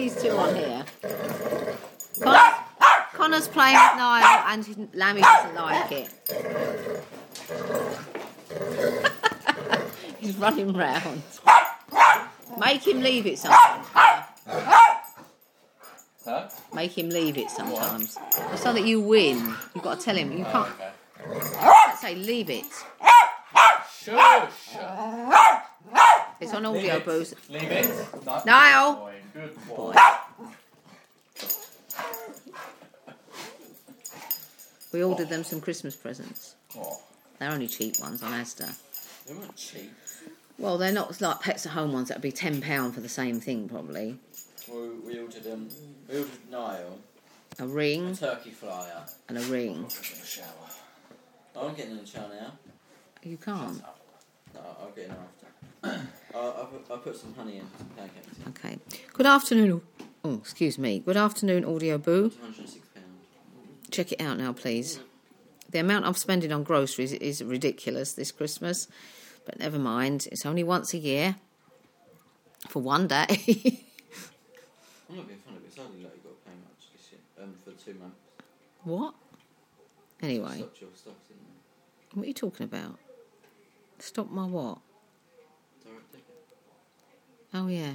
these two on here. Connor's playing with Niall and Lammy doesn't like it. He's running round. Make him leave it sometimes. Huh? Make him leave it sometimes. So that you win. You've got to tell him. You can't say leave it. Shush! It's on audio, Booze. Leave it. Niall! Good boy. We ordered them some Christmas presents. Oh. They're only cheap ones on Asda. They weren't cheap. Well, they're not like Pets at Home ones that would be £10 for the same thing, probably. We ordered Niall A ring. a turkey flyer And a ring. in the shower. I'm getting in the shower now. You can't. No, I'll get in after. I'll put some honey in, some pancakes. Okay. Good afternoon. Oh, excuse me. Good afternoon, Audio Boo. £206. Check it out now, please. The amount I'm spending on groceries is ridiculous this Christmas. But never mind. It's only once a year. For one day. I'm not being funny, but it's only like you've got to pay much this year, for 2 months. What? Anyway. Stopped your stuff, didn't you? What are you talking about? Stop my what? Direct ticket. Oh, yeah.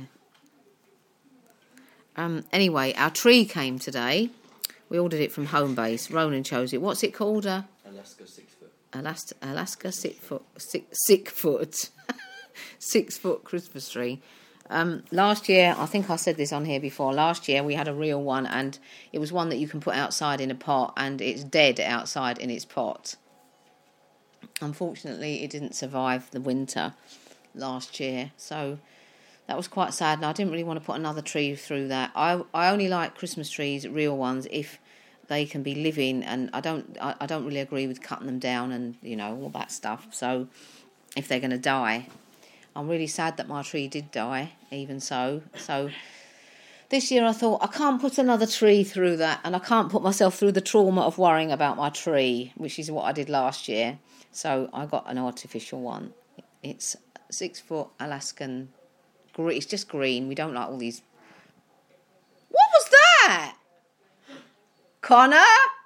Anyway, our tree came today. We ordered it from Homebase. Ronan chose it. What's it called? Alaska 6 foot. Alaska 6 foot. 6 foot. 6 foot Christmas tree. Last year, I think I said this on here before. Last year we had a real one, and it was one that you can put outside in a pot, and it's dead outside in its pot. Unfortunately, it didn't survive the winter last year, so that was quite sad, and I didn't really want to put another tree through that. I only like Christmas trees, real ones, if they can be living, and I don't really agree with cutting them down and, you know, all that stuff. So if they're going to die, I'm really sad that my tree did die, even so. So this year I thought, I can't put another tree through that, and I can't put myself through the trauma of worrying about my tree, which is what I did last year. So I got an artificial one. It's 6 foot Alaskan. It's just green. We don't like all these. What was that? Connor?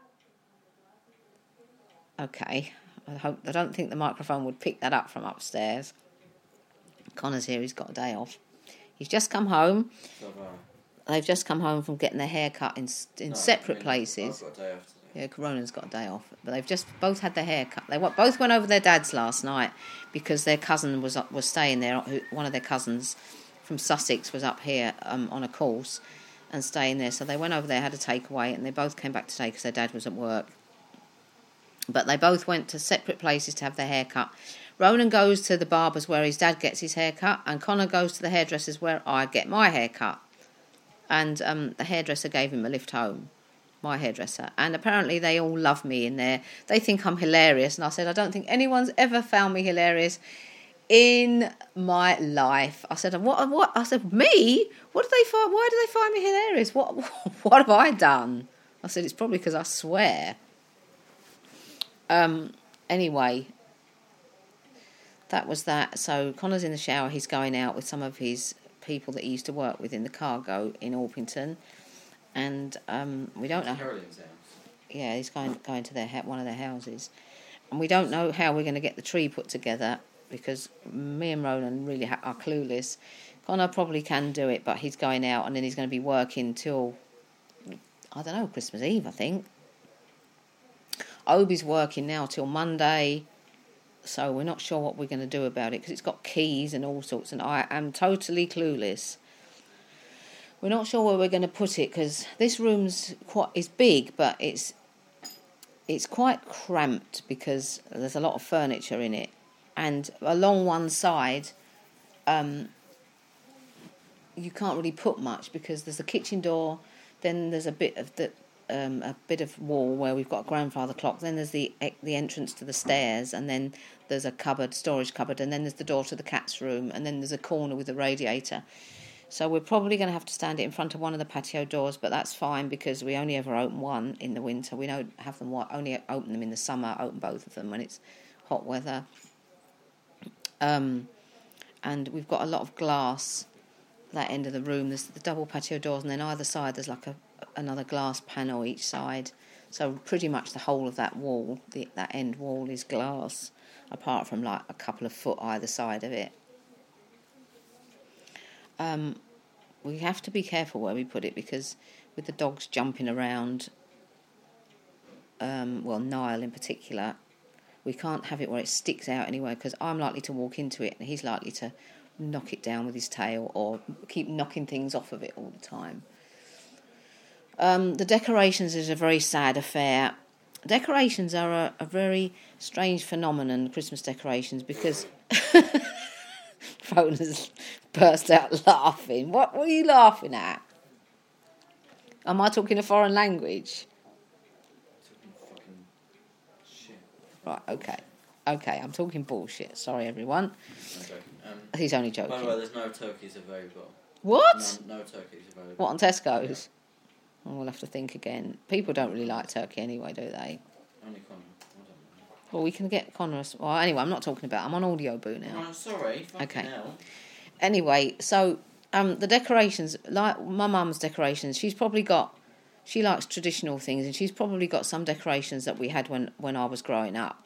Okay. I don't think the microphone would pick that up from upstairs. Connor's here. He's got a day off. He's just come home. They've just come home from getting their hair cut in separate places. I've got a day off today. Yeah, Coronan's got a day off. But they've just both had their hair cut. They both went over their dad's last night because their cousin was staying there. One of their cousins from Sussex was up here on a course and staying there. So they went over there, had a takeaway, and they both came back today because their dad was at work. But they both went to separate places to have their hair cut. Ronan goes to the barber's where his dad gets his hair cut, and Connor goes to the hairdresser's where I get my hair cut. And the hairdresser gave him a lift home, my hairdresser. And apparently they all love me in there. They think I'm hilarious. And I said, I don't think anyone's ever found me hilarious in my life. I said, what? I said, me? What did they find? Why do they find me hilarious? What have I done? I said, it's probably because I swear. Anyway, that was that. So Connor's in the shower. He's going out with some of his people that he used to work with in the cargo in Orpington, and we don't know. Caroline's house. Yeah, he's going to one of their houses, and we don't know how we're going to get the tree put together because me and Ronan really are clueless. Connor probably can do it, but he's going out, and then he's going to be working till Christmas Eve, I think. Obi's working now till Monday. So we're not sure what we're going to do about it because it's got keys and all sorts, and I am totally clueless. We're not sure where we're going to put it because this room's is big, but it's quite cramped because there's a lot of furniture in it, and along one side, you can't really put much because there's a kitchen door, then there's a bit of wall where we've got a grandfather clock. Then there's the entrance to the stairs, and then there's a storage cupboard, and then there's the door to the cat's room, and then there's a corner with a radiator. So we're probably going to have to stand it in front of one of the patio doors, but that's fine because we only ever open one in the winter. We don't have them only open them in the summer. Open both of them when it's hot weather. And we've got a lot of glass that end of the room. There's the double patio doors, and then either side there's like another glass panel each side. So pretty much the whole of that wall, that end wall, is glass, apart from like a couple of foot either side of it. We have to be careful where we put it, because with the dogs jumping around, Niall in particular, we can't have it where it sticks out anywhere, because I'm likely to walk into it and he's likely to knock it down with his tail or keep knocking things off of it all the time. The decorations is a very sad affair. Decorations are a very strange phenomenon, Christmas decorations, because Rona's burst out laughing. What were you laughing at? Am I talking a foreign language? Fucking shit. Right, okay, I'm talking bullshit. Sorry, everyone. Okay. He's only joking. By the way, there's no turkeys available. What? No turkeys available. What, on Tesco's? Yeah. Oh, we'll have to think again. People don't really like turkey anyway, do they? Only Connor. I don't know. Well, we can get Connor... Well, anyway, I'm not talking about... I'm on Audio Boo now. Oh, sorry. Okay. Hell. Anyway, so the decorations, like my mum's decorations, she's probably got... She likes traditional things, and she's probably got some decorations that we had when I was growing up.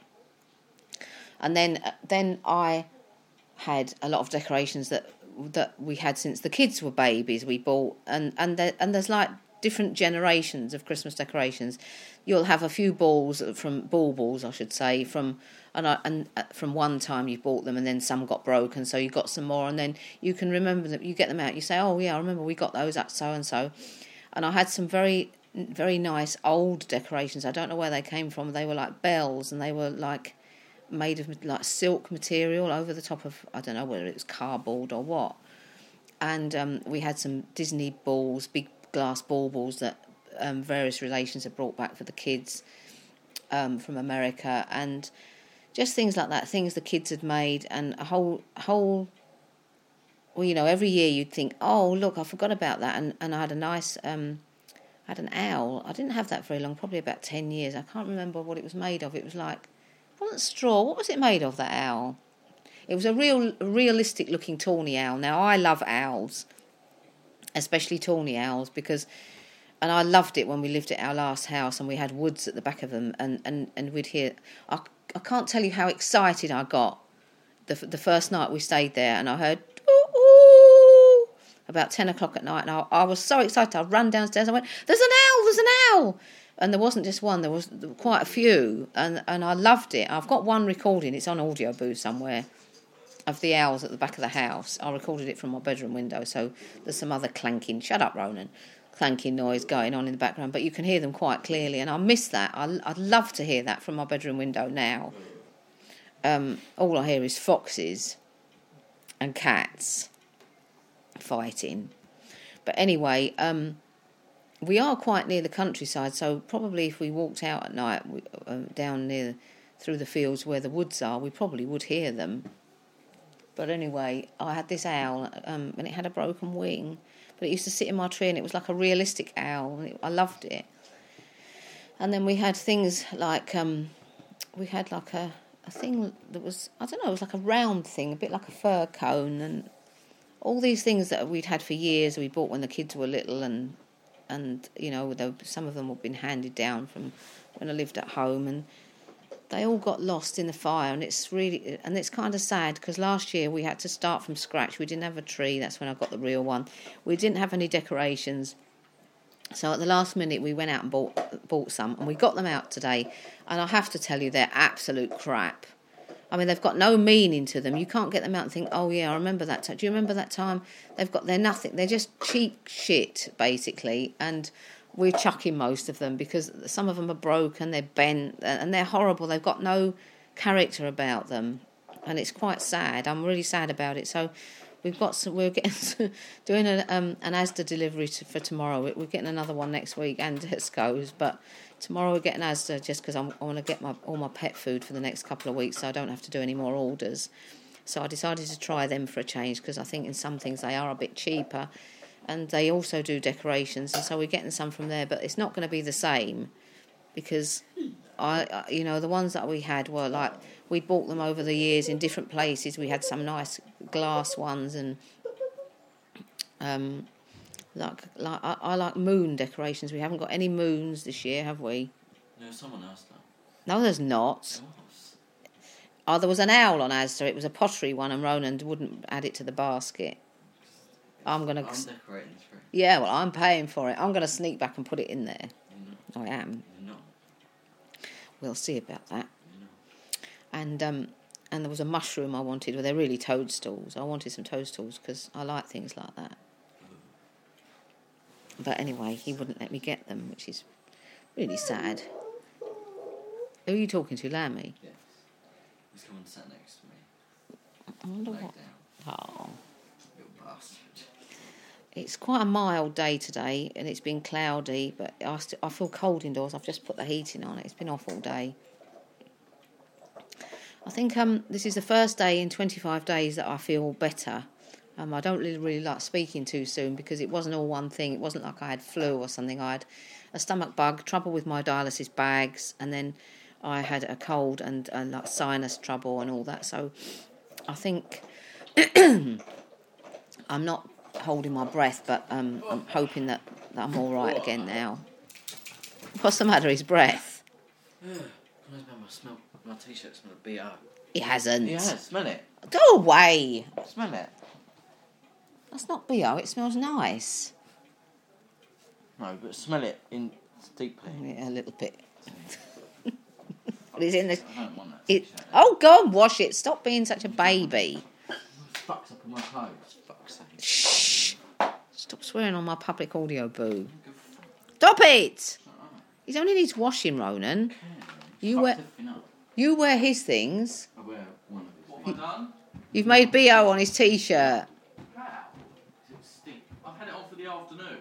And then I had a lot of decorations that we had since the kids were babies. We bought, and there's like different generations of Christmas decorations. You'll have a few balls from baubles, I should say, from one time you bought them, and then some got broken, so you got some more, and then you can remember them. You get them out. You say, "Oh yeah, I remember we got those at so and so." And I had some very, very nice old decorations. I don't know where they came from. They were like bells, and they were like made of like silk material over the top of, I don't know whether it was cardboard or what. And we had some Disney balls, big glass baubles that various relations had brought back for the kids from America, and just things like that, things the kids had made, and a whole. Well, you know, every year you'd think, oh, look, I forgot about that. And I had a nice, I had an owl. I didn't have that very long, probably about 10 years. I can't remember what it was made of. It was like, it wasn't straw. What was it made of, that owl? It was a realistic looking tawny owl. Now, I love owls, especially tawny owls, and I loved it when we lived at our last house and we had woods at the back of them, and we'd hear, I can't tell you how excited I got the first night we stayed there, and I heard, about 10 o'clock at night, and I was so excited. I ran downstairs. I went, there's an owl, and there wasn't just one. There was quite a few, and I loved it. I've got one recording. It's on Audio Boo somewhere, of the owls at the back of the house. I recorded it from my bedroom window, so there's some other clanking. Shut up, Ronan. Clanking noise going on in the background, but you can hear them quite clearly, and I miss that. I'd love to hear that from my bedroom window now. All I hear is foxes and cats fighting. But anyway, we are quite near the countryside, so probably if we walked out at night down through the fields where the woods are, we probably would hear them. But anyway, I had this owl, and it had a broken wing, but it used to sit in my tree, and it was like a realistic owl, and I loved it. And then we had things like, we had like a thing that was, I don't know, it was like a round thing, a bit like a fir cone, and all these things that we'd had for years, we bought when the kids were little, and you know, some of them had been handed down from when I lived at home, and they all got lost in the fire, and it's kind of sad, because last year we had to start from scratch. We didn't have a tree. That's when I got the real one. We didn't have any decorations, so at the last minute we went out and bought some, and we got them out today, and I have to tell you, they're absolute crap. I mean, they've got no meaning to them. You can't get them out and think, oh yeah, I remember that time. Do you remember that time? They're nothing. They're just cheap shit, basically, and we're chucking most of them because some of them are broken, they're bent, and they're horrible. They've got no character about them, and it's quite sad. I'm really sad about it. So we're doing an Asda delivery for tomorrow. We're getting another one next week, and Tesco's, but tomorrow we're getting Asda just because I want to get all my pet food for the next couple of weeks, so I don't have to do any more orders. So I decided to try them for a change, because I think in some things they are a bit cheaper. And they also do decorations, and so we're getting some from there. But it's not going to be the same, because the ones that we had were like, we'd bought them over the years in different places. We had some nice glass ones, and I like moon decorations. We haven't got any moons this year, have we? No, someone else though. No, there's not. There was. Oh, there was an owl on Asda. It was a pottery one, and Ronan wouldn't add it to the basket. I'm decorating the tree. Yeah, well, I'm paying for it. I'm going to sneak back and put it in there. I am. No. We'll see about that. No. And there was a mushroom I wanted. Well, they're really toadstools. I wanted some toadstools because I like things like that. But anyway, he wouldn't let me get them, which is really sad. Who are you talking to, Lammy? Yes. He's come and sat next to me. I wonder Laid what. down. Oh. Little bastard. It's quite a mild day today, and it's been cloudy, but I feel cold indoors. I've just put the heating on. It's been off all day. I think this is the first day in 25 days that I feel better. I don't really like speaking too soon because it wasn't all one thing. It wasn't like I had flu or something. I had a stomach bug, trouble with my dialysis bags, and then I had a cold and like sinus trouble and all that. So I think I'm not holding my breath, but I'm hoping that I'm all right again now. What's the matter? His breath. My t-shirt smelled BO. He hasn't. Yeah, smell it. Go away. Smell it. That's not BO. It smells nice. No, but smell it in deeply. Yeah, a little bit. Well, he's in the. I don't want that t-shirt. Oh, go and wash it. Stop being such a baby. It fucks up all my clothes. Fuck's sake. Shh. Stop swearing on my public audio, boo. Stop it. He only needs washing, Ronan. You wear his things. I wear one of his. What have I done? You've made BO on his t-shirt. How? It stink. I've had it on for the afternoon.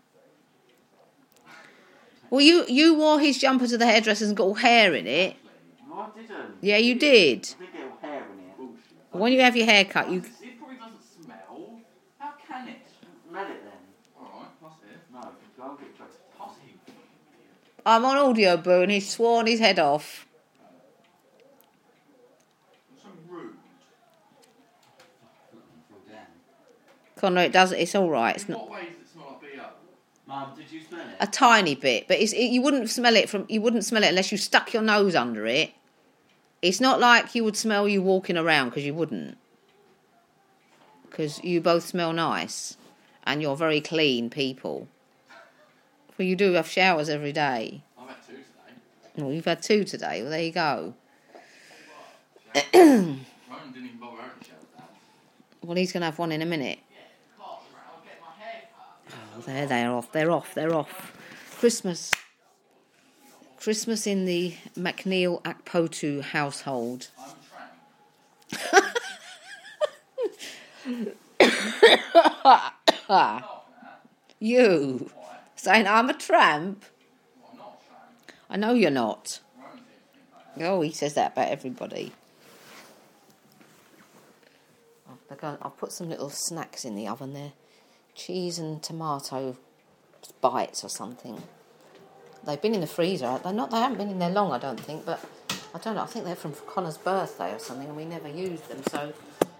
Well, you wore his jumper to the hairdressers and got all hair in it. No, I didn't. Yeah, you did. I did get all hair in it. Bullshit. When you have your hair cut, you... It probably doesn't smell. How can it? Smell it then. Alright, pass it. No, I'll get drugs. Pass it. I'm on audio, boo, and he's sworn his head off. So rude. Conor, it doesn't. It's all right. It's In not what way does it smell like BO? Mum, did you smell it? a tiny bit, but you wouldn't smell it unless you stuck your nose under it. It's not like you would smell you walking around because you wouldn't. Because you both smell nice, and you're very clean people. Well, you do have showers every day. I've had 2 today. Well, you've had 2 today. Well, there you go. Ronan didn't even bother having a shower with that. Well, he's going to have one in a minute. Yeah, I'll get my hair cut. Oh, there they are off. They're off. Christmas in the McNeil Akpotu household. I'm a tramp. You saying I'm a tramp? Well, I'm not a tramp. I know you're not. Ronan seems to think that. Oh, he says that about everybody. I'll put some little snacks in the oven there. Cheese and tomato bites or something. They've been in the freezer. They haven't been in there long, I don't think, but I don't know. I think they're from Connor's birthday or something, and we never used them, so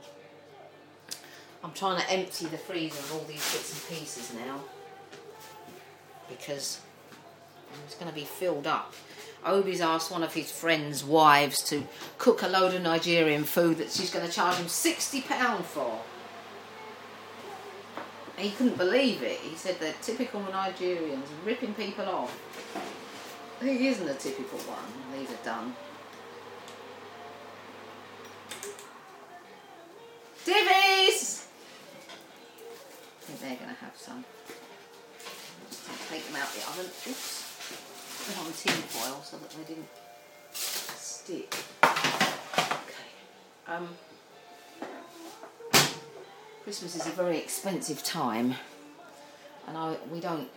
I'm trying to empty the freezer of all these bits and pieces now because it's going to be filled up. Obi's asked one of his friends' wives to cook a load of Nigerian food that she's going to charge him £60 for. He couldn't believe it. He said they're typical Nigerians, ripping people off. He isn't a typical one. These are done. Divvies! I think they're going to have some. Just take them out the oven. Oops. Put them on tin foil so that they didn't stick. Okay. Christmas is a very expensive time, and we don't.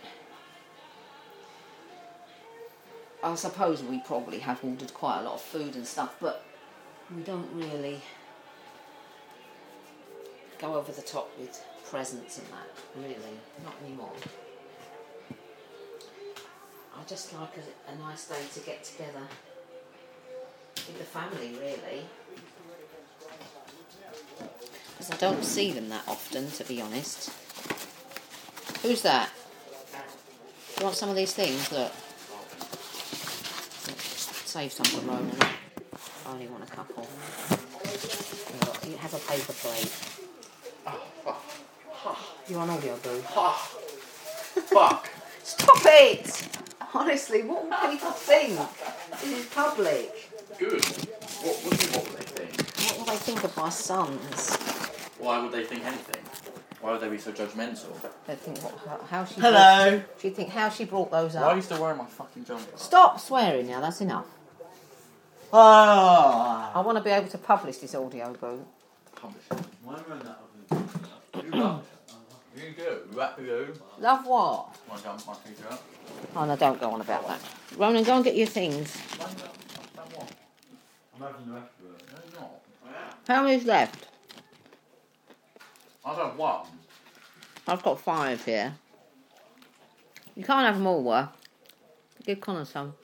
I suppose we probably have ordered quite a lot of food and stuff, but we don't really go over the top with presents and that, really, not anymore. I just like a nice day to get together with the family, really. Because I don't see them that often, to be honest. Who's that? You want some of these things? Look. Save some for Ronan. I only want a couple. You have a paper plate. Oh, fuck. You want audio, boo? Oh, fuck. Stop it! Honestly, what will people think? This is public. Good. What would they think? What will they think of my sons? Why would they think anything? Why would they be so judgmental? They think how she. Hello. Do you think how she brought those up? Why are you still wearing my fucking jumper? Stop swearing now. That's enough. Ah. I want to be able to publish this audio, boo. Publish it. Why am I that? You love it. You do. Rap you. Love what? Want to jump my feet up? Oh no, don't go on about that. Ronan, go and get your things. I'm having the rest of it. No, you're not. How many's left? I've had one. I've got 5 here. You can't have them all, were? Give Connor some.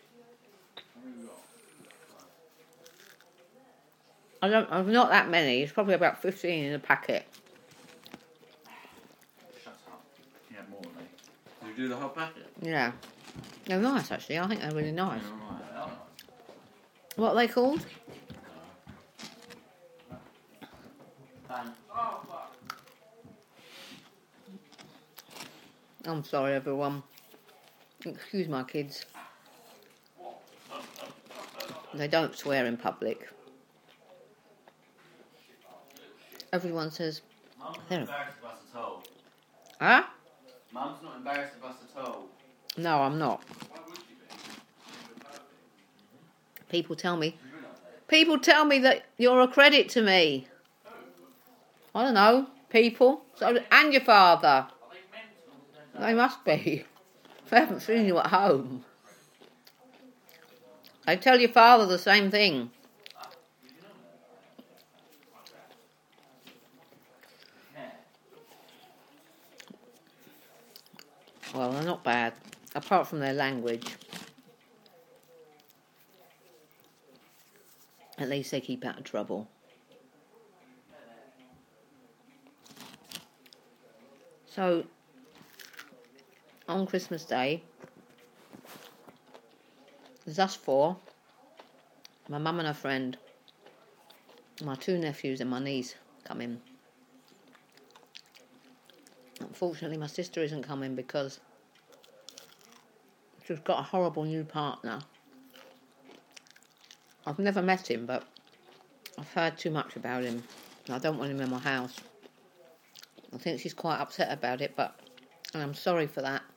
I've not that many. It's probably about 15 in a packet. Shut up. You had more than me. Did you do the whole packet? Yeah. They're nice, actually. I think they're really nice. Yeah, right. What are they called? I'm sorry, everyone. Excuse my kids. They don't swear in public. Everyone says... Mum's not embarrassed of us at all. Huh? Mum's not embarrassed of us at all. No, I'm not. Why would she be? People tell me that you're a credit to me. I don't know. People. So, and your father. Are they mental? They must be. They haven't seen you at home. They tell your father the same thing. Well, they're not bad, apart from their language. At least they keep out of trouble. So, on Christmas Day, there's us 4, my mum and her friend, my 2 nephews and my niece come in. Unfortunately, my sister isn't coming because she's got a horrible new partner. I've never met him, but I've heard too much about him. I don't want him in my house. I think she's quite upset about it, and I'm sorry for that.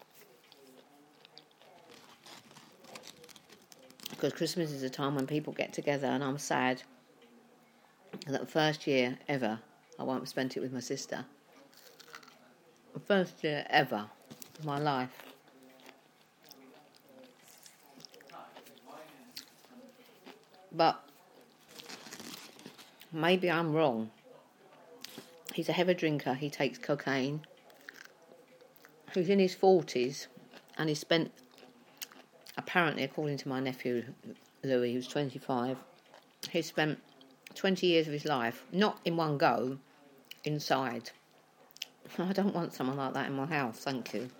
Because Christmas is a time when people get together, and I'm sad that the first year ever I won't have spent it with my sister. The first year ever of my life. But maybe I'm wrong. He's a heavy drinker. He takes cocaine. He's in his 40s, and he spent, apparently, according to my nephew Louis, who's 25, he spent 20 years of his life, not in one go, inside. I don't want someone like that in my house, thank you.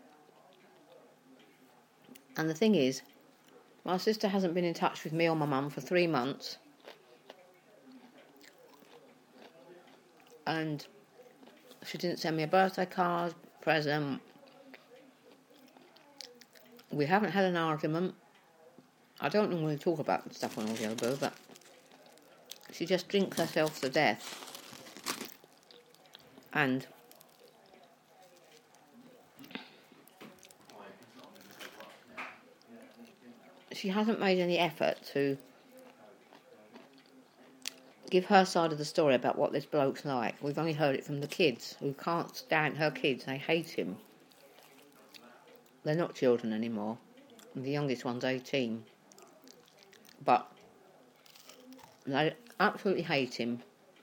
And the thing is, my sister hasn't been in touch with me or my mum for 3 months. And she didn't send me a birthday card, present. We haven't had an argument. I don't normally talk about stuff on audio, but she just drinks herself to death. And she hasn't made any effort to give her side of the story about what this bloke's like. We've only heard it from the kids, who can't stand her kids. They hate him. They're not children anymore. The youngest one's 18. But they absolutely hate him.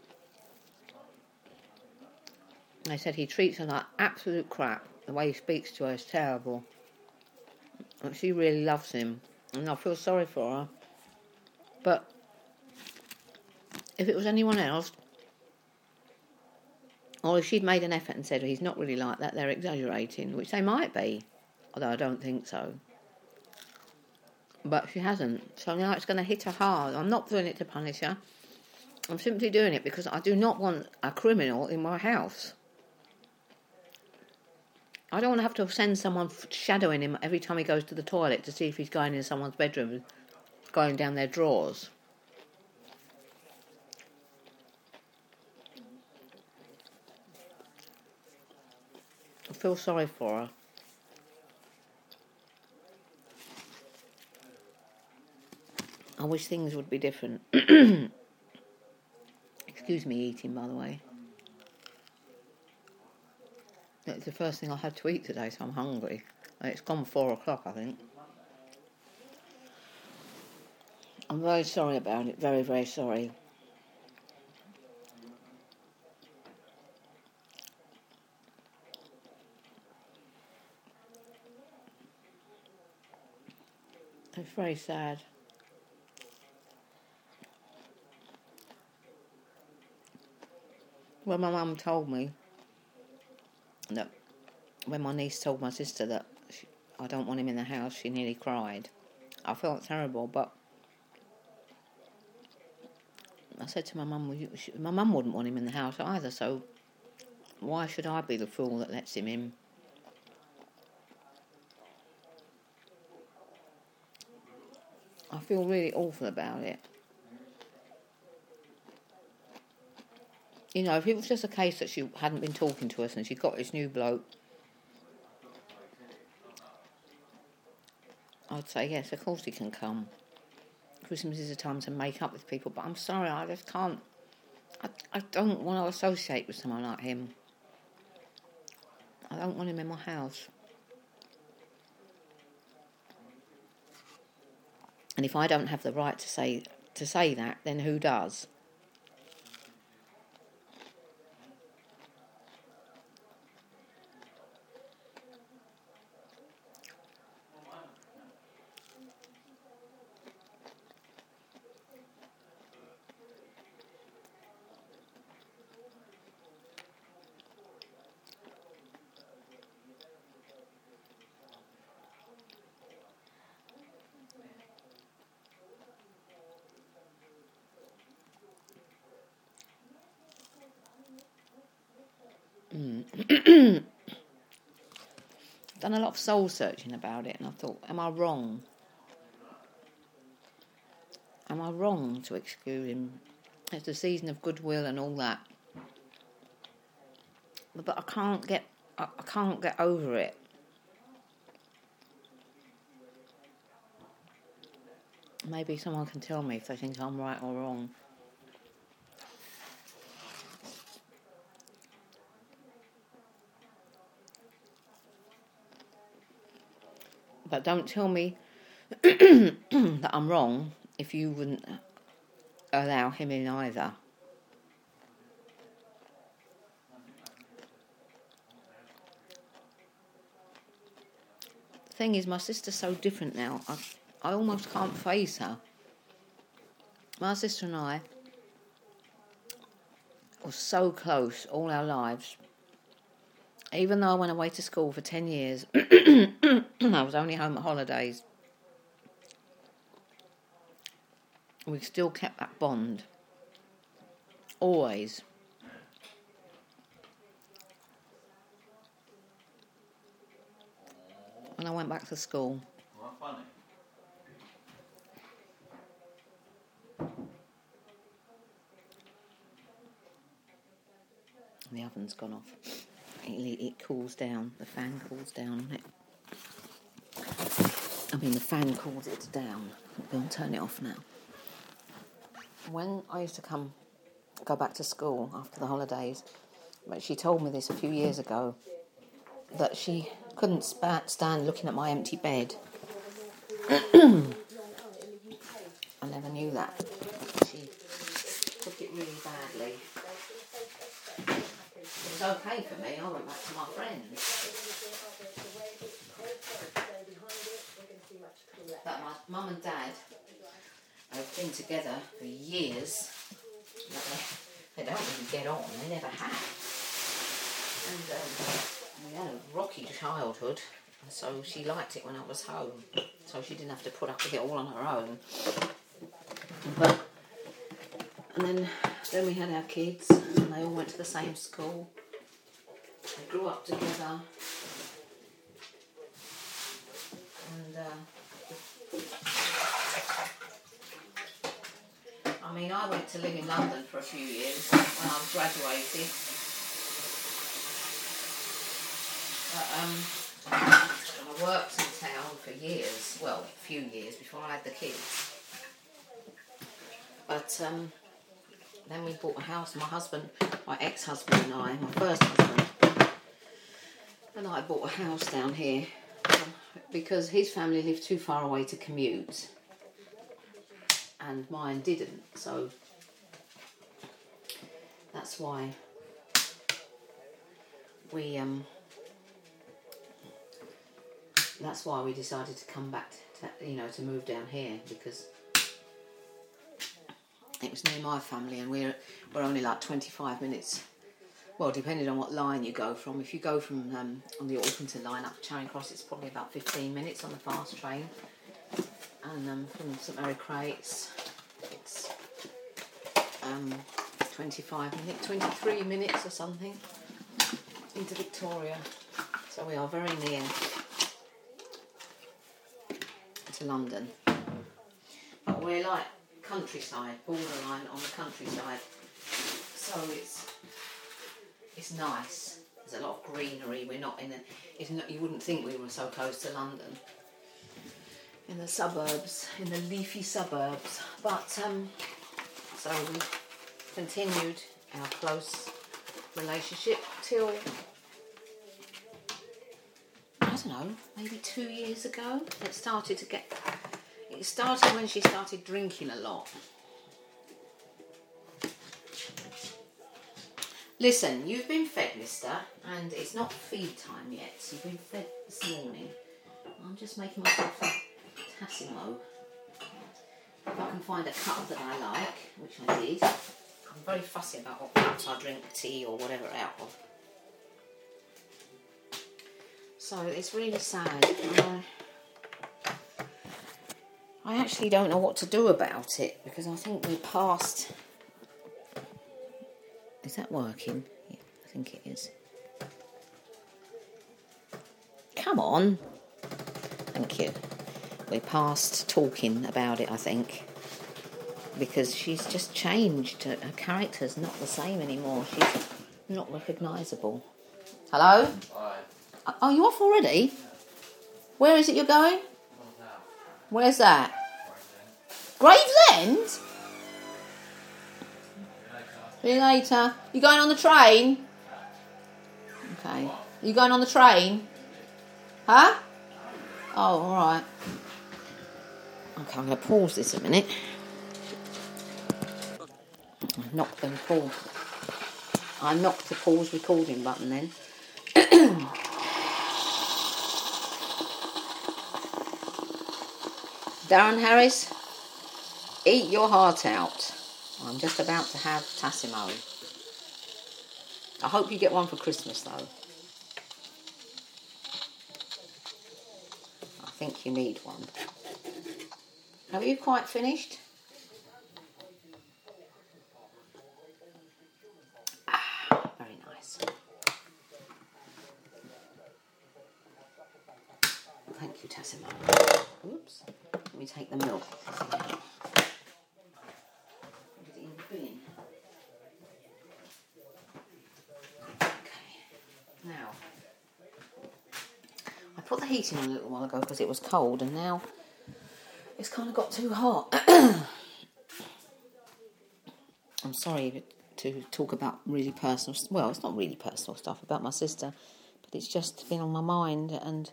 They said he treats her like absolute crap. The way he speaks to her is terrible. And she really loves him. And I feel sorry for her. But if it was anyone else, Or if she'd made an effort and said, he's not really like that, they're exaggerating, which they might be, although I don't think so. But she hasn't. So now it's going to hit her hard. I'm not doing it to punish her. I'm simply doing it because I do not want a criminal in my house. I don't want to have to send someone shadowing him every time he goes to the toilet to see if he's going in someone's bedroom, going down their drawers. I feel sorry for her. I wish things would be different. Excuse me eating, by the way. It's the first thing I had to eat today, so I'm hungry. And it's gone 4 o'clock, I think. I'm very sorry about it. Very, very sorry. It's very sad. When my mum told me that, when my niece told my sister that I don't want him in the house, she nearly cried. I felt terrible, but I said to my mum, my mum wouldn't want him in the house either, so why should I be the fool that lets him in? I feel really awful about it. You know, if it was just a case that she hadn't been talking to us and she got this new bloke, I'd say, yes, of course he can come. Christmas is a time to make up with people, but I'm sorry, I just can't. I don't want to associate with someone like him. I don't want him in my house. And if I don't have the right to say that, then who does? I've done a lot of soul searching about it, and I thought, am I wrong? Am I wrong to exclude him? It's the season of goodwill and all that, but I can't get over it. Maybe someone can tell me if they think I'm right or wrong. But don't tell me that I'm wrong if you wouldn't allow him in either. The thing is, my sister's so different now. I almost can't face her. My sister and I were so close all our lives. Even though I went away to school for 10 years, I was only home at holidays. We still kept that bond. Always. When I went back to school. Well, funny. The oven's gone off. It cools down. The fan cools down on it. The fan cools it down. I'm going to turn it off now. When I used to go back to school after the holidays, but she told me this a few years ago, that she couldn't stand looking at my empty bed. I never knew that. She took it really badly. It was okay for me. I went back to my friends. That my mum and dad have been together for years. But they don't really get on. They never have. And we had a rocky childhood, and so she liked it when I was home, so she didn't have to put up with it all on her own. And then we had our kids, and they all went to the same school. They grew up together, and I mean, I went to live in London for a few years when I graduated. But I worked in town for years, well, a few years before I had the kids. But then we bought a house, my husband, my ex-husband and I, my first husband, and I bought a house down here because his family lived too far away to commute and mine didn't, so that's why we decided to come back to move down here, because it was near my family, and we're only like 25 minutes, well, depending on what line you go from. If you go from on the Orpington line up to Charing Cross, it's probably about 15 minutes on the fast train, and from St Mary Cray it's 23 minutes or something into Victoria, so we are very near to London, but we're like countryside, borderline on the countryside, so it's nice. There's a lot of greenery. We're not you wouldn't think we were so close to London, in the suburbs, in the leafy suburbs, but so we continued our close relationship till, I don't know, maybe 2 years ago. It started when she started drinking a lot. Listen, you've been fed, mister, and it's not feed time yet, so you've been fed this morning. I'm just making myself a Tassimo. If I can find a cup that I like, which I did. I'm very fussy about what cups I drink tea or whatever out of. So it's really sad. I actually don't know what to do about it, because I think we're past... Is that working? Yeah, I think it is. Come on. Thank you. We're past talking about it, I think, because she's just changed. Her character's not the same anymore. She's not recognisable. Hello? Hi. Oh, you off already? Where is it you're going? Where's that? Gravesend? See you later. You going on the train? Okay. You going on the train? Huh? Oh, alright. Okay, I'm going to pause this a minute. I knocked the pause recording button then. Darren Harris, eat your heart out. I'm just about to have Tassimo. I hope you get one for Christmas, though. I think you need one. Have you quite finished? Ah, very nice. Thank you, Tassimo. Oops. Let me take the milk. Now, I put the heating on a little while ago because it was cold, and now it's kind of got too hot. I'm sorry to talk about really personal, well, it's not really personal stuff about my sister, but it's just been on my mind, and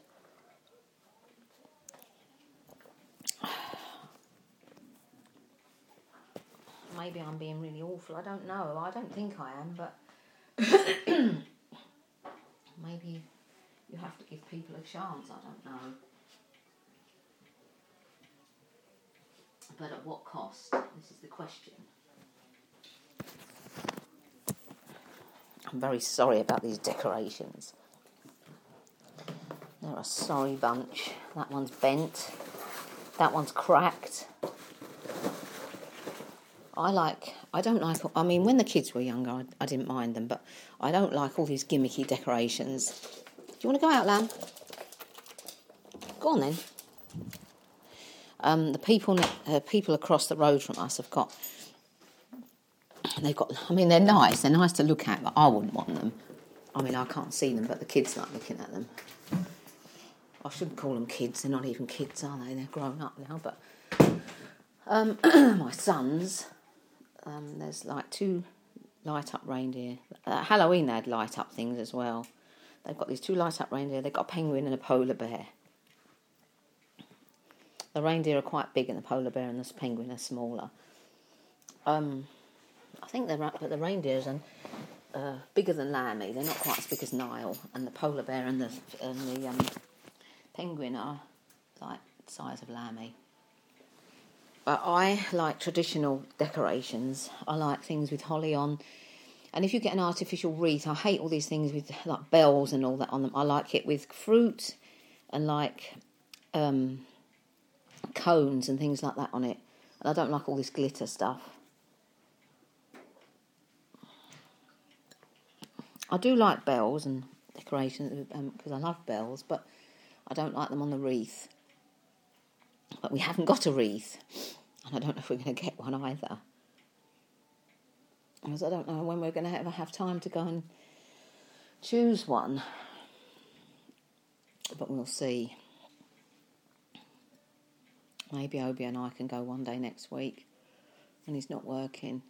maybe I'm being really awful. I don't know. I don't think I am, but maybe you have to give people a chance. I don't know. But at what cost? This is the question. I'm very sorry about these decorations. They're a sorry bunch. That one's bent. That one's cracked. I mean, when the kids were younger, I didn't mind them, but I don't like all these gimmicky decorations. Do you want to go out, Lamb? Go on then. The people across the road from us they're nice. They're nice to look at, but I wouldn't want them. I mean, I can't see them, but the kids like looking at them. I shouldn't call them kids. They're not even kids, are they? They're grown up now. But my sons, there's like 2 light-up reindeer. Halloween they had light-up things as well. They've got these 2 light-up reindeer. They've got a penguin and a polar bear. The reindeer are quite big, and the polar bear and the penguin are smaller. I think the reindeers are bigger than Lammy. They're not quite as big as Niall, and the polar bear and the penguin are like the size of Lammy. But I like traditional decorations. I like things with holly on. And if you get an artificial wreath, I hate all these things with like bells and all that on them. I like it with fruit and like cones and things like that on it. And I don't like all this glitter stuff. I do like bells and decorations because I love bells, but I don't like them on the wreath. But we haven't got a wreath, and I don't know if we're going to get one either. Because I don't know when we're going to ever have time to go and choose one. But we'll see. Maybe Obi and I can go one day next week when he's not working.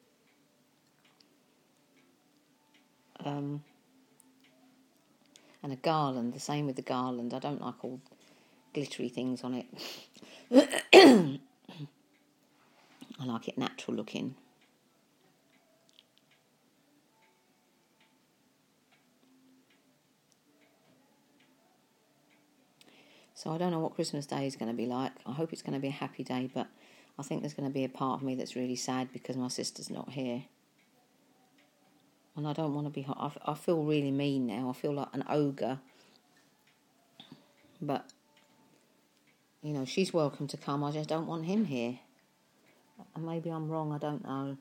And a garland, the same with the garland. I don't like all glittery things on it. I like it natural looking. So I don't know what Christmas Day is going to be like. I hope it's going to be a happy day, but I think there's going to be a part of me that's really sad because my sister's not here. And I don't want to be hot. I feel really mean now. I feel like an ogre. But, you know, she's welcome to come. I just don't want him here. And maybe I'm wrong, I don't know.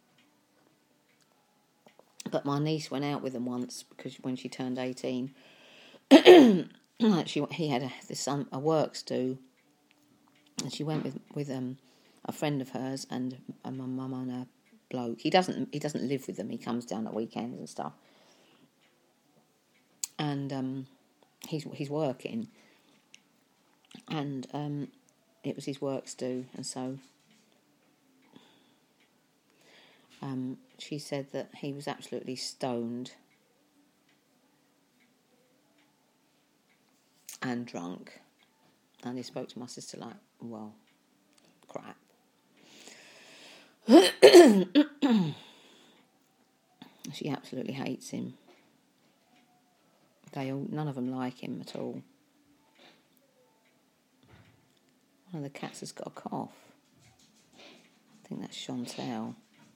But my niece went out with them once because when she turned 18, he had a works do, and she went with a friend of hers and my mum and a bloke. He doesn't live with them. He comes down at weekends and stuff. And he's working, and it was his works do, and so she said that he was absolutely stoned and drunk, and he spoke to my sister like, well, crap. She absolutely hates him. None of them like him at all. One of the cats has got a cough. I think that's Chantel.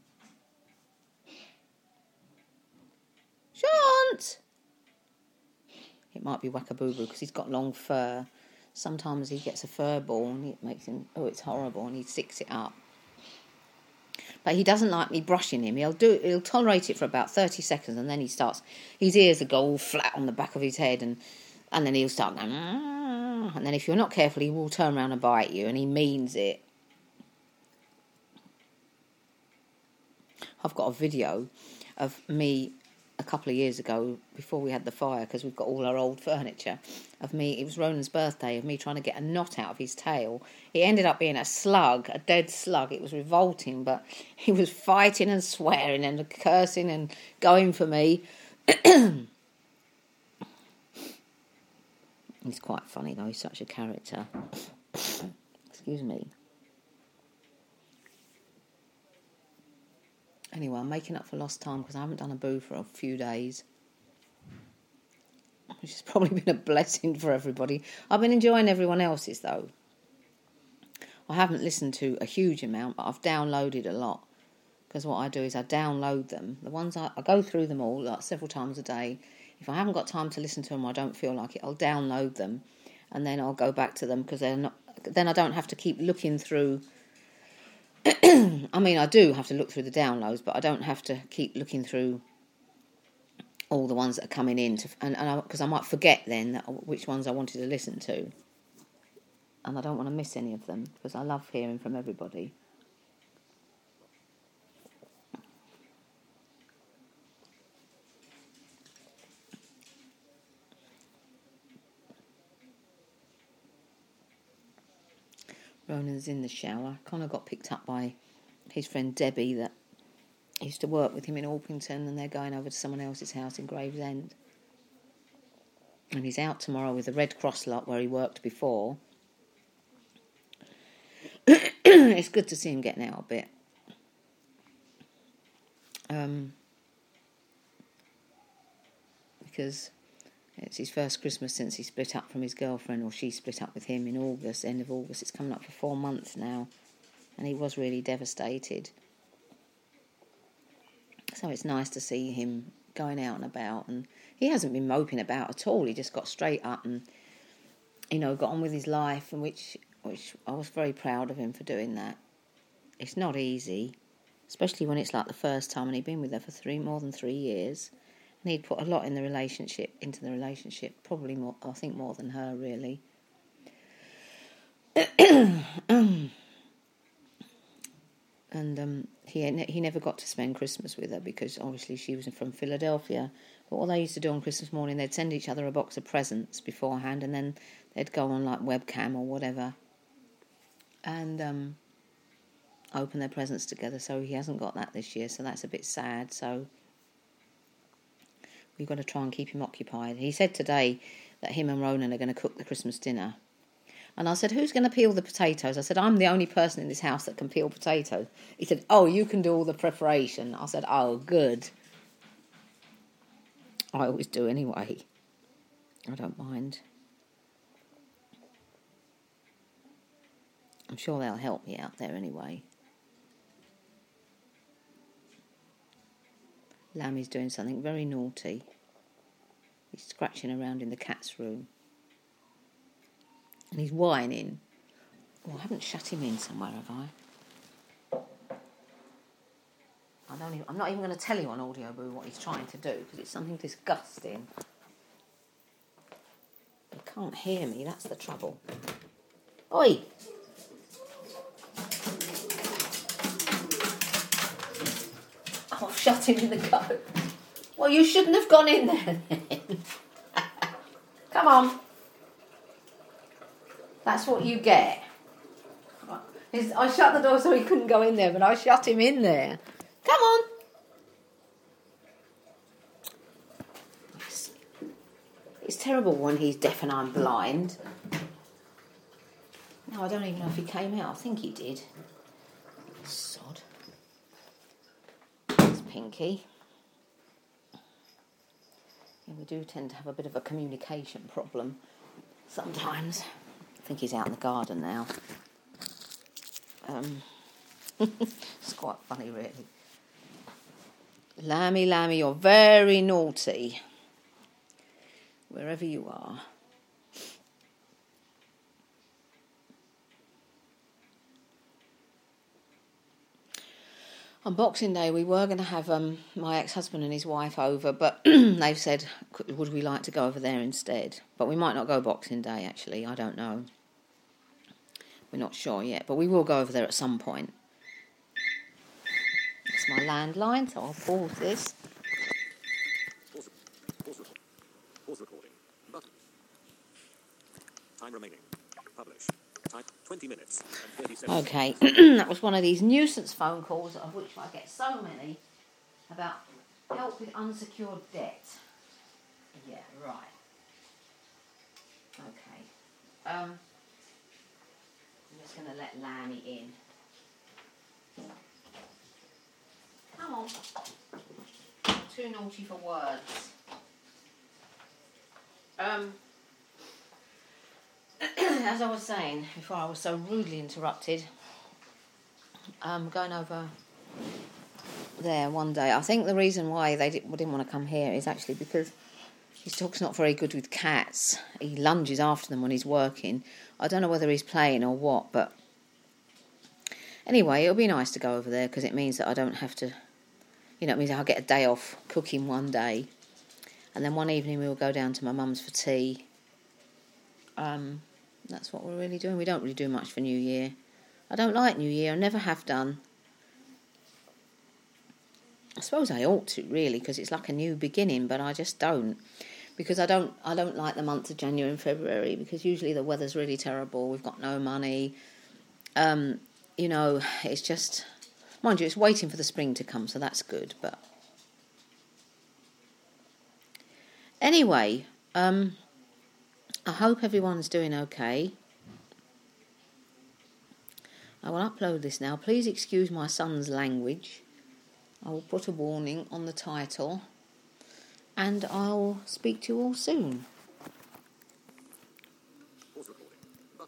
Shant! It might be Wackabooboo because he's got long fur. Sometimes he gets a fur ball and it makes him, it's horrible, and he sticks it up. But he doesn't like me brushing him. He'll tolerate it for about 30 seconds, and then his ears will go all flat on the back of his head, and then he'll start going, and then if you're not careful, he will turn around and bite you, and he means it. I've got a video of me a couple of years ago, before we had the fire, because we've got all our old furniture, of me, it was Ronan's birthday, of me trying to get a knot out of his tail. It ended up being a dead slug. It was revolting, but he was fighting and swearing and cursing and going for me. He's quite funny though, he's such a character. Excuse me. Anyway, I'm making up for lost time because I haven't done a boo for a few days, which has probably been a blessing for everybody. I've been enjoying everyone else's though. I haven't listened to a huge amount, but I've downloaded a lot. because what I do is I download them. The ones I go through them all like several times a day. If I haven't got time to listen to them, I don't feel like it, I'll download them, and then I'll go back to them because they're not. Then I don't have to keep looking through. I mean, I do have to look through the downloads, but I don't have to keep looking through all the ones that are coming in, because I might forget then which ones I wanted to listen to, and I don't want to miss any of them because I love hearing from everybody. Ronan's in the shower. Connor got picked up by his friend Debbie that used to work with him in Orpington, and they're going over to someone else's house in Gravesend. And he's out tomorrow with the Red Cross lot where he worked before. It's good to see him getting out a bit. Because it's his first Christmas since he split up from his girlfriend, or she split up with him in August, end of August. It's coming up for 4 months now, and he was really devastated. So it's nice to see him going out and about, and he hasn't been moping about at all. He just got straight up and, got on with his life, and which I was very proud of him for doing that. It's not easy, especially when it's like the first time, and he'd been with her for more than 3 years. And he'd put a lot into the relationship, probably more, I think more than her, really. And he never got to spend Christmas with her because obviously she was from Philadelphia. But what they used to do on Christmas morning, they'd send each other a box of presents beforehand, and then they'd go on like webcam or whatever and open their presents together. So he hasn't got that this year, so that's a bit sad. So we've got to try and keep him occupied. He said today that him and Ronan are going to cook the Christmas dinner. And I said, who's going to peel the potatoes? I said, I'm the only person in this house that can peel potatoes. He said, oh, you can do all the preparation. I said, oh, good. I always do anyway. I don't mind. I'm sure they'll help me out there anyway. Lammy's doing something very naughty. He's scratching around in the cat's room. And he's whining. Oh, I haven't shut him in somewhere, have I? I'm not even going to tell you on Audio Boo what he's trying to do, because it's something disgusting. He can't hear me, that's the trouble. Oi! I've shut him in the coat. Well, you shouldn't have gone in there then. Come on. That's what you get. I shut the door so he couldn't go in there, but I shut him in there. Come on. It's terrible when he's deaf and I'm blind. No, I don't even know if he came out. I think he did. Sod. It's Pinky. Yeah, we do tend to have a bit of a communication problem sometimes. I think he's out in the garden now. It's quite funny, really. Lammy, you're very naughty. Wherever you are. On Boxing Day, we were going to have my ex-husband and his wife over, but they've said, would we like to go over there instead? But we might not go Boxing Day, actually. I don't know. We're not sure yet, but we will go over there at some point. It's my landline, so I'll pause this. Pause recording. Button. Time remaining. Publish. Time 20 minutes and 37 Okay, that was one of these nuisance phone calls, of which I get so many, about help with unsecured debt. Yeah, right. Okay. I'm just going to let Lammy in. Come on. Too naughty for words. As I was saying before I was so rudely interrupted, going over there one day. I think the reason why they didn't want to come here is actually because his dog's not very good with cats. He lunges after them when he's working. I don't know whether he's playing or what, but anyway, it'll be nice to go over there because it means that I don't have to, it means I'll get a day off cooking one day. And then one evening we'll go down to my mum's for tea. That's what we're really doing. We don't really do much for New Year. I don't like New Year. I never have done. I suppose I ought to, really, because it's like a new beginning, but I just don't. Because I don't like the months of January and February, because usually the weather's really terrible. We've got no money. It's just... Mind you, it's waiting for the spring to come, so that's good, but... Anyway, I hope everyone's doing okay. I will upload this now. Please excuse my son's language. I will put a warning on the title. And I'll speak to you all soon. Pause recording.